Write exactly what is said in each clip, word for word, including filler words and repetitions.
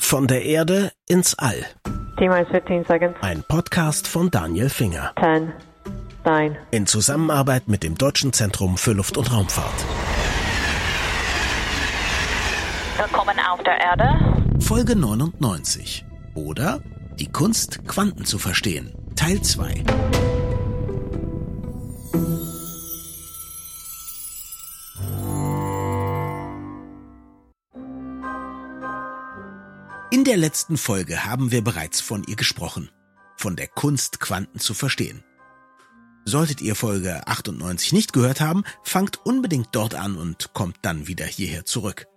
Von der Erde ins All. T-minus fifteen seconds. Ein Podcast von Daniel Finger. ten, nine. In Zusammenarbeit mit dem Deutschen Zentrum für Luft- und Raumfahrt. Willkommen auf der Erde. Folge neunundneunzig. Oder die Kunst, Quanten zu verstehen. Teil zwei. In der letzten Folge haben wir bereits von ihr gesprochen. Von der Kunst, Quanten zu verstehen. Solltet ihr Folge achtundneunzig nicht gehört haben, fangt unbedingt dort an und kommt dann wieder hierher zurück.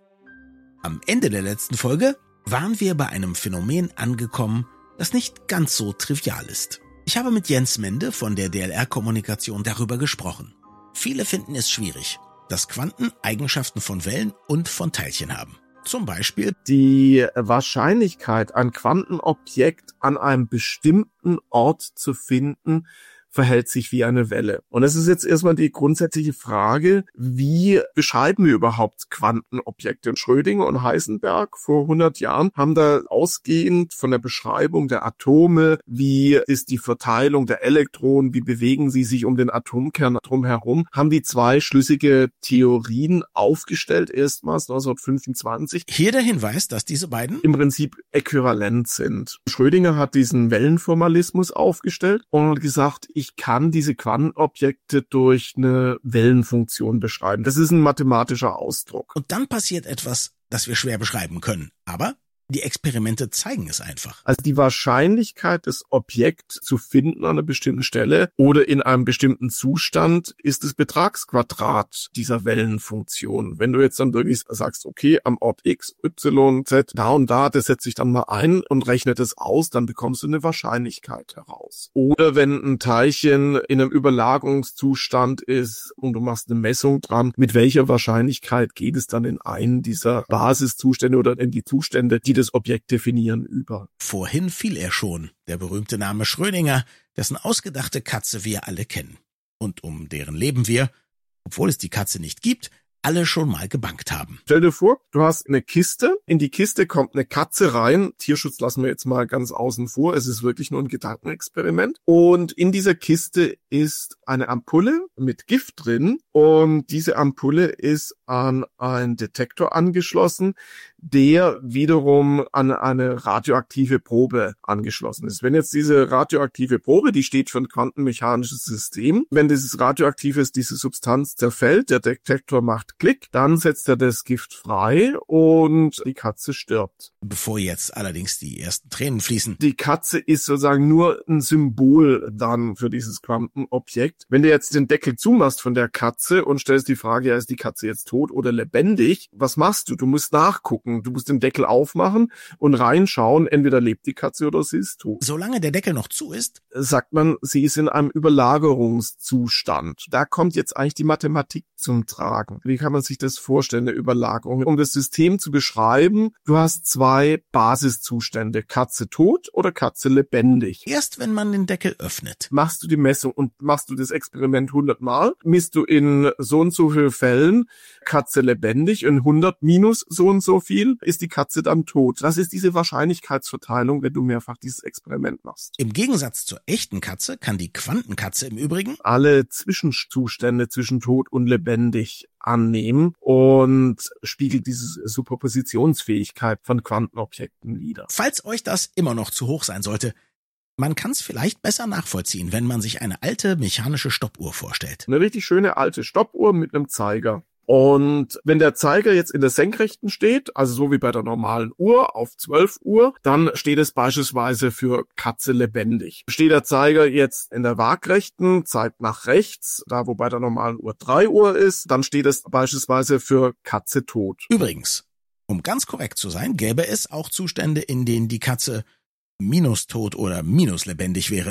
Am Ende der letzten Folge waren wir bei einem Phänomen angekommen, das nicht ganz so trivial ist. Ich habe mit Jens Mende von der D L R-Kommunikation darüber gesprochen. Viele finden es schwierig, dass Quanten Eigenschaften von Wellen und von Teilchen haben. Zum Beispiel die Wahrscheinlichkeit, ein Quantenobjekt an einem bestimmten Ort zu finden, verhält sich wie eine Welle. Und es ist jetzt erstmal die grundsätzliche Frage, wie beschreiben wir überhaupt Quantenobjekte? Schrödinger und Heisenberg vor hundert Jahren haben da ausgehend von der Beschreibung der Atome, wie ist die Verteilung der Elektronen, wie bewegen sie sich um den Atomkern drumherum, haben die zwei schlüssige Theorien aufgestellt, erstmals neunzehnhundertfünfundzwanzig. Hier der Hinweis, dass diese beiden im Prinzip äquivalent sind. Schrödinger hat diesen Wellenformalismus aufgestellt und hat gesagt, ich kann diese Quantenobjekte durch eine Wellenfunktion beschreiben. Das ist ein mathematischer Ausdruck. Und dann passiert etwas, das wir schwer beschreiben können. Aber die Experimente zeigen es einfach. Also die Wahrscheinlichkeit, das Objekt zu finden an einer bestimmten Stelle oder in einem bestimmten Zustand, ist das Betragsquadrat dieser Wellenfunktion. Wenn du jetzt dann wirklich sagst, okay, am Ort X, Y, Z, da und da, das setze ich dann mal ein und rechne das aus, dann bekommst du eine Wahrscheinlichkeit heraus. Oder wenn ein Teilchen in einem Überlagerungszustand ist und du machst eine Messung dran, mit welcher Wahrscheinlichkeit geht es dann in einen dieser Basiszustände oder in die Zustände, die das Objekt definieren, über. Vorhin fiel er schon, der berühmte Name Schrödinger, dessen ausgedachte Katze wir alle kennen. Und um deren Leben wir, obwohl es die Katze nicht gibt, alle schon mal gebankt haben. Stell dir vor, du hast eine Kiste, in die Kiste kommt eine Katze rein, Tierschutz lassen wir jetzt mal ganz außen vor, es ist wirklich nur ein Gedankenexperiment, und in dieser Kiste ist eine Ampulle mit Gift drin und diese Ampulle ist an einen Detektor angeschlossen, der wiederum an eine radioaktive Probe angeschlossen ist. Wenn jetzt diese radioaktive Probe, die steht für ein quantenmechanisches System, wenn dieses radioaktive, diese Substanz zerfällt, der Detektor macht Klick, dann setzt er das Gift frei und die Katze stirbt. Bevor jetzt allerdings die ersten Tränen fließen. Die Katze ist sozusagen nur ein Symbol dann für dieses Quantenobjekt. Wenn du jetzt den Deckel zumachst von der Katze und stellst die Frage, ja, ist die Katze jetzt tot oder lebendig? Was machst du? Du musst nachgucken. Du musst den Deckel aufmachen und reinschauen. Entweder lebt die Katze oder sie ist tot. Solange der Deckel noch zu ist, sagt man, sie ist in einem Überlagerungszustand. Da kommt jetzt eigentlich die Mathematik zum Tragen. Wie kann man sich das vorstellen, eine Überlagerung? Um das System zu beschreiben, du hast zwei Basiszustände, Katze tot oder Katze lebendig. Erst wenn man den Deckel öffnet, machst du die Messung und machst du das Experiment hundert Mal, misst du in so und so vielen Fällen Katze lebendig, in hundert minus so und so viel ist die Katze dann tot. Das ist diese Wahrscheinlichkeitsverteilung, wenn du mehrfach dieses Experiment machst. Im Gegensatz zur echten Katze kann die Quantenkatze im Übrigen alle Zwischenzustände zwischen tot und lebendig annehmen und spiegelt diese Superpositionsfähigkeit von Quantenobjekten wider. Falls euch das immer noch zu hoch sein sollte, man kann es vielleicht besser nachvollziehen, wenn man sich eine alte mechanische Stoppuhr vorstellt. Eine richtig schöne alte Stoppuhr mit einem Zeiger. Und wenn der Zeiger jetzt in der Senkrechten steht, also so wie bei der normalen Uhr auf zwölf Uhr, dann steht es beispielsweise für Katze lebendig. Steht der Zeiger jetzt in der Waagrechten, zeigt nach rechts, da wo bei der normalen Uhr drei Uhr ist, dann steht es beispielsweise für Katze tot. Übrigens, um ganz korrekt zu sein, gäbe es auch Zustände, in denen die Katze minus tot oder minus lebendig wäre.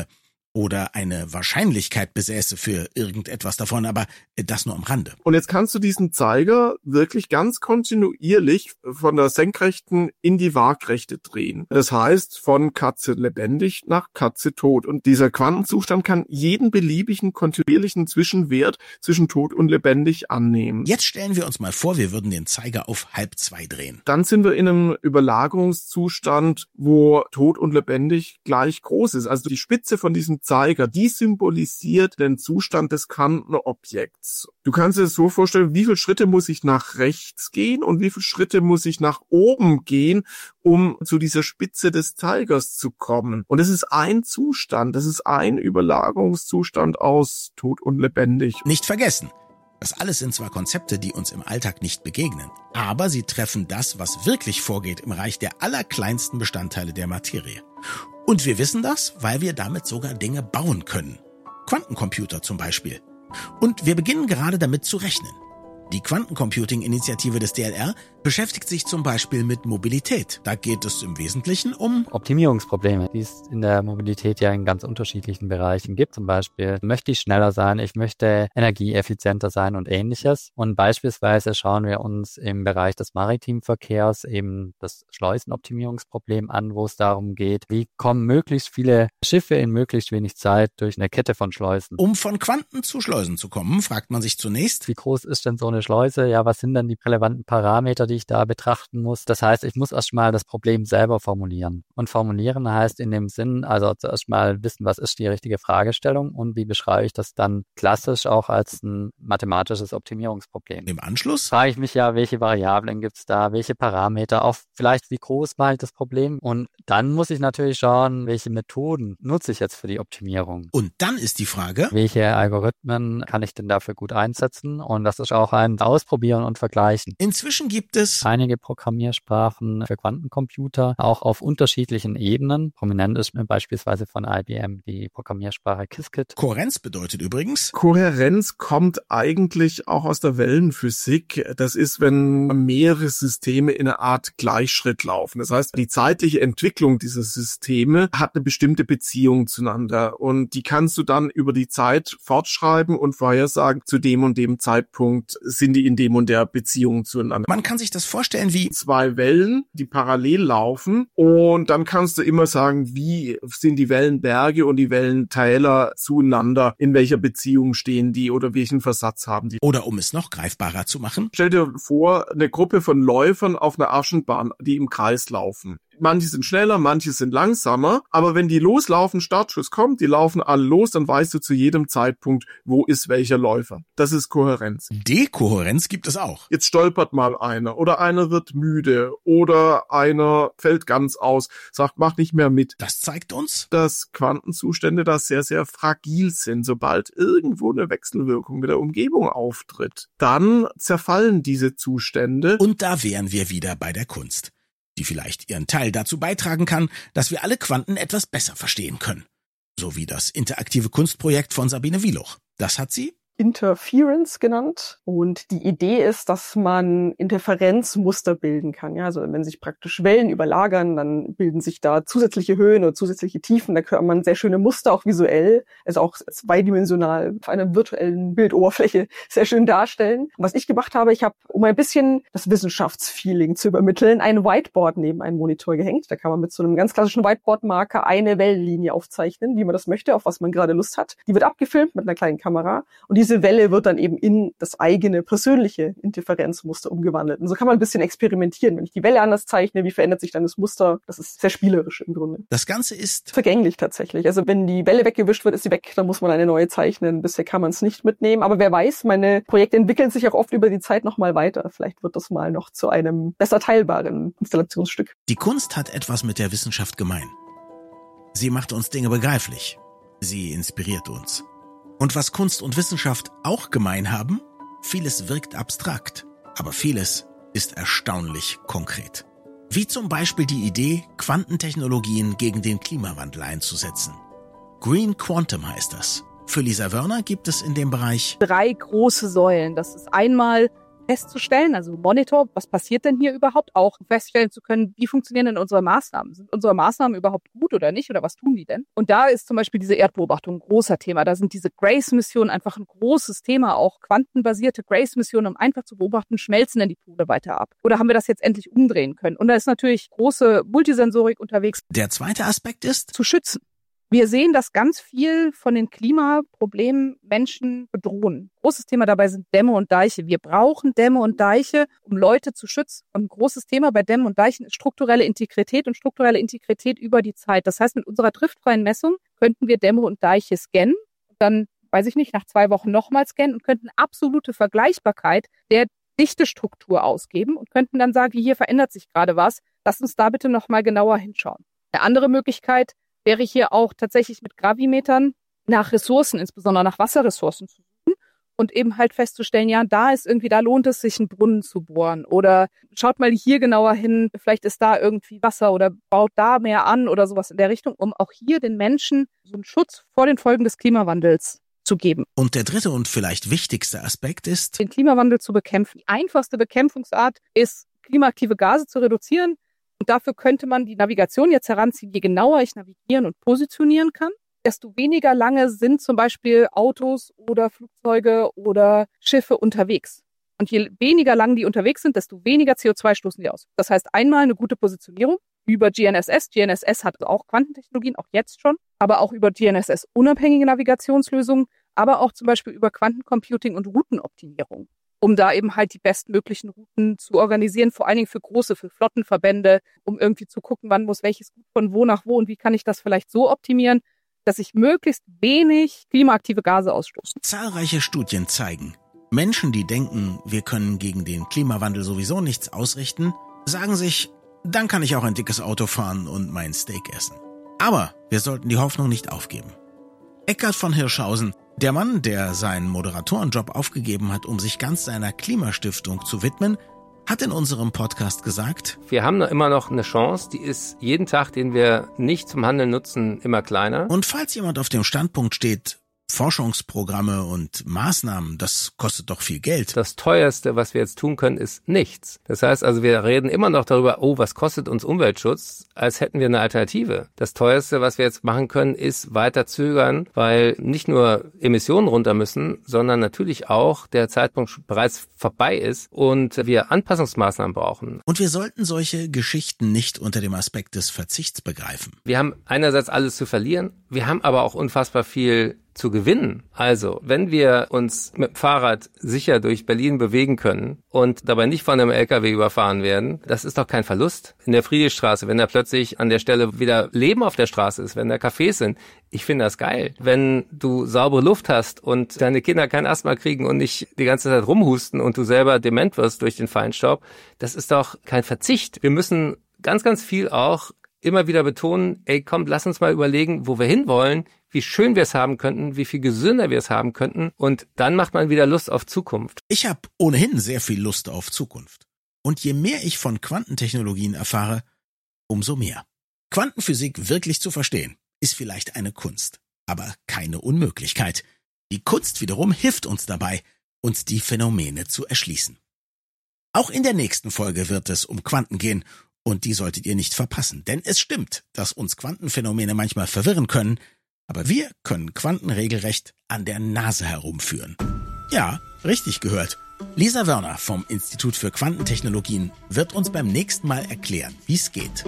oder eine Wahrscheinlichkeit besäße für irgendetwas davon, aber das nur am Rande. Und jetzt kannst du diesen Zeiger wirklich ganz kontinuierlich von der Senkrechten in die Waagrechte drehen. Das heißt, von Katze lebendig nach Katze tot. Und dieser Quantenzustand kann jeden beliebigen kontinuierlichen Zwischenwert zwischen tot und lebendig annehmen. Jetzt stellen wir uns mal vor, wir würden den Zeiger auf halb zwei drehen. Dann sind wir in einem Überlagerungszustand, wo tot und lebendig gleich groß ist. Also die Spitze von diesem Zeiger, die symbolisiert den Zustand des Quantenobjekts. Du kannst dir das so vorstellen, wie viele Schritte muss ich nach rechts gehen und wie viele Schritte muss ich nach oben gehen, um zu dieser Spitze des Zeigers zu kommen. Und es ist ein Zustand, das ist ein Überlagerungszustand aus tot und lebendig. Nicht vergessen, das alles sind zwar Konzepte, die uns im Alltag nicht begegnen, aber sie treffen das, was wirklich vorgeht im Reich der allerkleinsten Bestandteile der Materie. Und wir wissen das, weil wir damit sogar Dinge bauen können. Quantencomputer zum Beispiel. Und wir beginnen gerade damit zu rechnen. Die Quantencomputing-Initiative des D L R beschäftigt sich zum Beispiel mit Mobilität. Da geht es im Wesentlichen um Optimierungsprobleme, die es in der Mobilität ja in ganz unterschiedlichen Bereichen gibt. Zum Beispiel möchte ich schneller sein, ich möchte energieeffizienter sein und ähnliches. Und beispielsweise schauen wir uns im Bereich des Maritimverkehrs eben das Schleusenoptimierungsproblem an, wo es darum geht, wie kommen möglichst viele Schiffe in möglichst wenig Zeit durch eine Kette von Schleusen. Um von Quanten zu Schleusen zu kommen, fragt man sich zunächst, wie groß ist denn so eine Schleuse? Ja, was sind denn die relevanten Parameter, die ich da betrachten muss? Das heißt, ich muss erstmal das Problem selber formulieren. Und formulieren heißt in dem Sinn, also zuerst mal wissen, was ist die richtige Fragestellung und wie beschreibe ich das dann klassisch auch als ein mathematisches Optimierungsproblem. Im Anschluss frage ich mich ja, welche Variablen gibt es da, welche Parameter, auch vielleicht wie groß mache ich das Problem. Und dann muss ich natürlich schauen, welche Methoden nutze ich jetzt für die Optimierung. Und dann ist die Frage, welche Algorithmen kann ich denn dafür gut einsetzen? Und das ist auch ein Ausprobieren und Vergleichen. Inzwischen gibt es einige Programmiersprachen für Quantencomputer, auch auf unterschiedlichen Ebenen. Prominent ist beispielsweise von I B M die Programmiersprache Qiskit. Kohärenz bedeutet übrigens, Kohärenz kommt eigentlich auch aus der Wellenphysik. Das ist, wenn mehrere Systeme in einer Art Gleichschritt laufen. Das heißt, die zeitliche Entwicklung dieser Systeme hat eine bestimmte Beziehung zueinander und die kannst du dann über die Zeit fortschreiben und vorhersagen, zu dem und dem Zeitpunkt sind die in dem und der Beziehung zueinander. Man kann sich das vorstellen wie zwei Wellen, die parallel laufen und dann kannst du immer sagen, wie sind die Wellenberge und die Wellentäler zueinander, in welcher Beziehung stehen die oder welchen Versatz haben die. Oder um es noch greifbarer zu machen, stell dir vor, eine Gruppe von Läufern auf einer Aschenbahn, die im Kreis laufen. Manche sind schneller, manche sind langsamer, aber wenn die loslaufen, Startschuss kommt, die laufen alle los, dann weißt du zu jedem Zeitpunkt, wo ist welcher Läufer. Das ist Kohärenz. Dekohärenz gibt es auch. Jetzt stolpert mal einer oder einer wird müde oder einer fällt ganz aus, sagt, mach nicht mehr mit. Das zeigt uns, dass Quantenzustände da sehr, sehr fragil sind. Sobald irgendwo eine Wechselwirkung mit der Umgebung auftritt, dann zerfallen diese Zustände. Und da wären wir wieder bei der Kunst, die vielleicht ihren Teil dazu beitragen kann, dass wir alle Quanten etwas besser verstehen können. So wie das interaktive Kunstprojekt von Sabine Wieluch. Das hat sie Interference genannt. Und die Idee ist, dass man Interferenzmuster bilden kann. Ja, also wenn sich praktisch Wellen überlagern, dann bilden sich da zusätzliche Höhen oder zusätzliche Tiefen. Da kann man sehr schöne Muster auch visuell, also auch zweidimensional auf einer virtuellen Bildoberfläche sehr schön darstellen. Und was ich gemacht habe, ich habe, um ein bisschen das Wissenschaftsfeeling zu übermitteln, ein Whiteboard neben einen Monitor gehängt. Da kann man mit so einem ganz klassischen Whiteboard-Marker eine Wellenlinie aufzeichnen, wie man das möchte, auf was man gerade Lust hat. Die wird abgefilmt mit einer kleinen Kamera und diese Diese Welle wird dann eben in das eigene persönliche Interferenzmuster umgewandelt. Und so kann man ein bisschen experimentieren. Wenn ich die Welle anders zeichne, wie verändert sich dann das Muster? Das ist sehr spielerisch im Grunde. Das Ganze ist vergänglich tatsächlich. Also wenn die Welle weggewischt wird, ist sie weg. Dann muss man eine neue zeichnen. Bisher kann man es nicht mitnehmen. Aber wer weiß, meine Projekte entwickeln sich auch oft über die Zeit nochmal weiter. Vielleicht wird das mal noch zu einem besser teilbaren Installationsstück. Die Kunst hat etwas mit der Wissenschaft gemein. Sie macht uns Dinge begreiflich. Sie inspiriert uns. Und was Kunst und Wissenschaft auch gemein haben, vieles wirkt abstrakt, aber vieles ist erstaunlich konkret. Wie zum Beispiel die Idee, Quantentechnologien gegen den Klimawandel einzusetzen. Green Quantum heißt das. Für Lisa Wörner gibt es in dem Bereich drei große Säulen. Das ist einmal festzustellen, also Monitor, was passiert denn hier überhaupt, auch feststellen zu können, wie funktionieren denn unsere Maßnahmen? Sind unsere Maßnahmen überhaupt gut oder nicht oder was tun die denn? Und da ist zum Beispiel diese Erdbeobachtung ein großer Thema. Da sind diese GRACE-Missionen einfach ein großes Thema, auch quantenbasierte GRACE-Missionen, um einfach zu beobachten, schmelzen denn die Pole weiter ab? Oder haben wir das jetzt endlich umdrehen können? Und da ist natürlich große Multisensorik unterwegs. Der zweite Aspekt ist, zu schützen. Wir sehen, dass ganz viel von den Klimaproblemen Menschen bedrohen. Großes Thema dabei sind Dämme und Deiche. Wir brauchen Dämme und Deiche, um Leute zu schützen. Und ein großes Thema bei Dämmen und Deichen ist strukturelle Integrität und strukturelle Integrität über die Zeit. Das heißt, mit unserer driftfreien Messung könnten wir Dämme und Deiche scannen und dann, weiß ich nicht, nach zwei Wochen nochmal scannen und könnten absolute Vergleichbarkeit der Dichtestruktur ausgeben und könnten dann sagen, hier verändert sich gerade was. Lasst uns da bitte nochmal genauer hinschauen. Eine andere Möglichkeit wäre hier auch tatsächlich mit Gravimetern nach Ressourcen, insbesondere nach Wasserressourcen zu suchen und eben halt festzustellen, ja, da ist irgendwie, da lohnt es sich, einen Brunnen zu bohren oder schaut mal hier genauer hin, vielleicht ist da irgendwie Wasser oder baut da mehr an oder sowas in der Richtung, um auch hier den Menschen so einen Schutz vor den Folgen des Klimawandels zu geben. Und der dritte und vielleicht wichtigste Aspekt ist, den Klimawandel zu bekämpfen. Die einfachste Bekämpfungsart ist, klimaaktive Gase zu reduzieren. Und dafür könnte man die Navigation jetzt heranziehen. Je genauer ich navigieren und positionieren kann, desto weniger lange sind zum Beispiel Autos oder Flugzeuge oder Schiffe unterwegs. Und je weniger lang die unterwegs sind, desto weniger C O zwei stoßen die aus. Das heißt, einmal eine gute Positionierung über G N S S. G N S S hat auch Quantentechnologien, auch jetzt schon, aber auch über G N S S-unabhängige Navigationslösungen, aber auch zum Beispiel über Quantencomputing und Routenoptimierung, um da eben halt die bestmöglichen Routen zu organisieren, vor allen Dingen für große, für Flottenverbände, um irgendwie zu gucken, wann muss welches Gut von wo nach wo und wie kann ich das vielleicht so optimieren, dass ich möglichst wenig klimaaktive Gase ausstoße. Zahlreiche Studien zeigen, Menschen, die denken, wir können gegen den Klimawandel sowieso nichts ausrichten, sagen sich, dann kann ich auch ein dickes Auto fahren und mein Steak essen. Aber wir sollten die Hoffnung nicht aufgeben. Eckhard von Hirschhausen, der Mann, der seinen Moderatorenjob aufgegeben hat, um sich ganz seiner Klimastiftung zu widmen, hat in unserem Podcast gesagt, wir haben immer noch eine Chance, die ist jeden Tag, den wir nicht zum Handeln nutzen, immer kleiner. Und falls jemand auf dem Standpunkt steht, Forschungsprogramme und Maßnahmen, das kostet doch viel Geld. Das teuerste, was wir jetzt tun können, ist nichts. Das heißt also, wir reden immer noch darüber, oh, was kostet uns Umweltschutz, als hätten wir eine Alternative. Das teuerste, was wir jetzt machen können, ist weiter zögern, weil nicht nur Emissionen runter müssen, sondern natürlich auch der Zeitpunkt bereits vorbei ist und wir Anpassungsmaßnahmen brauchen. Und wir sollten solche Geschichten nicht unter dem Aspekt des Verzichts begreifen. Wir haben einerseits alles zu verlieren, wir haben aber auch unfassbar viel zu gewinnen. Also, wenn wir uns mit dem Fahrrad sicher durch Berlin bewegen können und dabei nicht von einem L K W überfahren werden, das ist doch kein Verlust. In der Friedrichstraße, wenn da plötzlich an der Stelle wieder Leben auf der Straße ist, wenn da Cafés sind, ich finde das geil. Wenn du saubere Luft hast und deine Kinder kein Asthma kriegen und nicht die ganze Zeit rumhusten und du selber dement wirst durch den Feinstaub, das ist doch kein Verzicht. Wir müssen ganz, ganz viel auch immer wieder betonen, ey, komm, lass uns mal überlegen, wo wir hinwollen, wie schön wir es haben könnten, wie viel gesünder wir es haben könnten und dann macht man wieder Lust auf Zukunft. Ich habe ohnehin sehr viel Lust auf Zukunft. Und je mehr ich von Quantentechnologien erfahre, umso mehr. Quantenphysik wirklich zu verstehen, ist vielleicht eine Kunst, aber keine Unmöglichkeit. Die Kunst wiederum hilft uns dabei, uns die Phänomene zu erschließen. Auch in der nächsten Folge wird es um Quanten gehen und die solltet ihr nicht verpassen, denn es stimmt, dass uns Quantenphänomene manchmal verwirren können, aber wir können Quanten regelrecht an der Nase herumführen. Ja, richtig gehört. Lisa Wörner vom Institut für Quantentechnologien wird uns beim nächsten Mal erklären, wie es geht.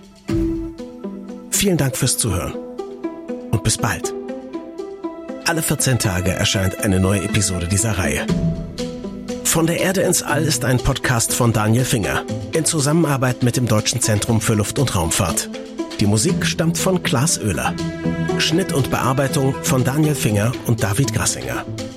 Vielen Dank fürs Zuhören und bis bald. Alle vierzehn Tage erscheint eine neue Episode dieser Reihe. Von der Erde ins All ist ein Podcast von Daniel Finger in Zusammenarbeit mit dem Deutschen Zentrum für Luft- und Raumfahrt. Die Musik stammt von Klaas Oehler. Schnitt und Bearbeitung von Daniel Finger und David Grassinger.